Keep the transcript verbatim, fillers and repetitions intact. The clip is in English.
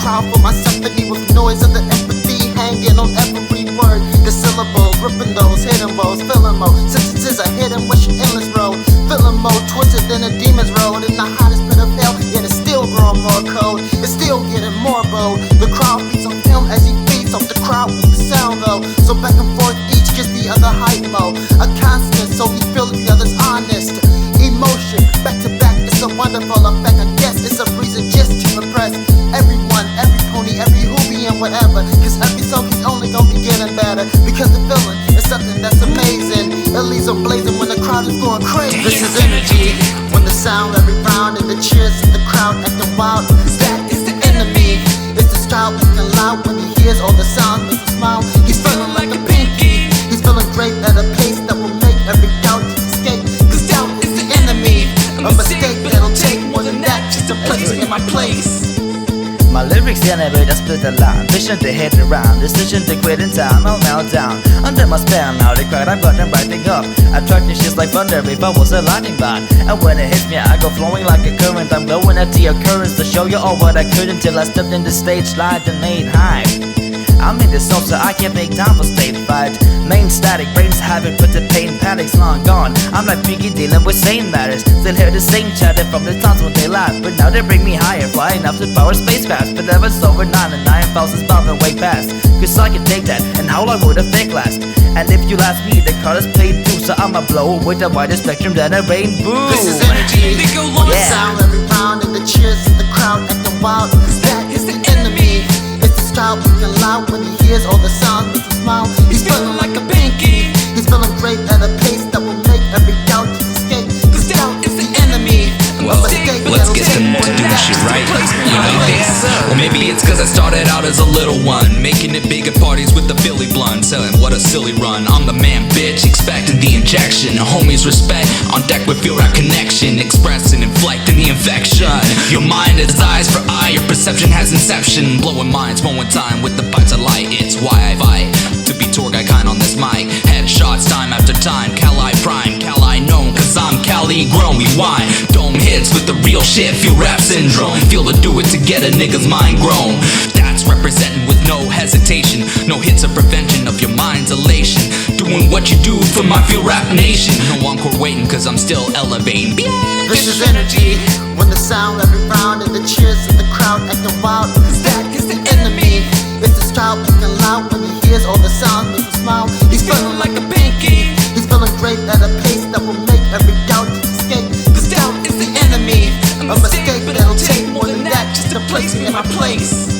crowd for my symphony with noise of the empathy hanging on every word. The syllables, ripping those hidden woes, feeling mode. Sentences are hidden, wishing endless road. Feeling more twisted than a demon's road. In the hottest pit of hell, yet it's still growing more cold. It's still getting more bold. The crowd beats on him as he feeds off the crowd with the sound though. So back and forth, each gets the other hype mode. A constant, so he feels the other's honest. Emotion, back to back, it's a wonderful effect. I guess it's a reason just to impress everyone, every pony, every hoobie and whatever. Cause every song he's only gonna be getting better. Because the feeling is something that's amazing. It leaves them blazing when the crowd is going crazy. This is energy, when the sound every round and the cheers of the crowd acting wild. That is the enemy. It's the style looking loud when he hears all the sounds with a smile. He's feeling like a pinky. He's feeling great at a pace that will make every doubt escape. Cause doubt is the enemy. A mistake that'll take more than that just to place me in my place. My lyrics generate a split a line. Vision to hit around, decision to quit in time. I'll melt down under my spell. Now the crowd I've got them writing up. Attracting shit like thunder if I was a lightning rod. And when it hits me I go flowing like a current. I'm glowing at the occurrence to show you all what I could until I stepped in the stage light and made hype. I'm in the zone so I can't make time for stage fright. Main static, brains haven't put the pain, panic's long gone. I'm like Pinky dealing with sane matters. Still hear the same chatter from the times when they laugh. But now they bring me higher, flying up to power spacecrafts. But never over nine and nine thousands bound way past. Cause I can take that, and how long would a fake last? And if you ask me, the card is played too. So I'ma blow with a wider spectrum than a rainbow. This is energy, yeah. The sound every round and the cheers of the crowd acting wild. That is the enemy. It's the style looking loud when he hears all the sounds with a smile. He's feeling like a pinky. He's feeling great at a pace that will make every doubt escape. Cause doubt is the enemy. Well, let's get to doing shit right, you know? Well, maybe it's cause I started out as a little one, making it big at parties with the Philly blunt, selling what a silly run. I'm the man, bitch, expecting the injection. Homies respect, on deck with feel rap connection, expressing, inflecting the infection. Your mind is eyes for eye, your perception has inception. Blowing minds, mowing time with the bites of light. It's why I fight to be tour guy kind on this mic. Headshots time after time, Cali prime, Cali known, cause I'm Cali grown. We whine, dome hits with the real shit, feel rap syndrome. Feel the do it to get a nigga's mind grown. That's representing with no hesitation. No hits of prevention of your mind's elation. Doing what you do for my feel rap nation. No encore waiting cause I'm still elevating. This is energy, when the sound every round and the cheers of the crowd acting wild. That is the enemy. It's the style looking loud when he hears all the sounds with a smile. He's feeling like a pinky. He's feeling great at a pace that will make every doubt escape. Cause doubt is the enemy. A mistake that'll take more than that just to place me in my place.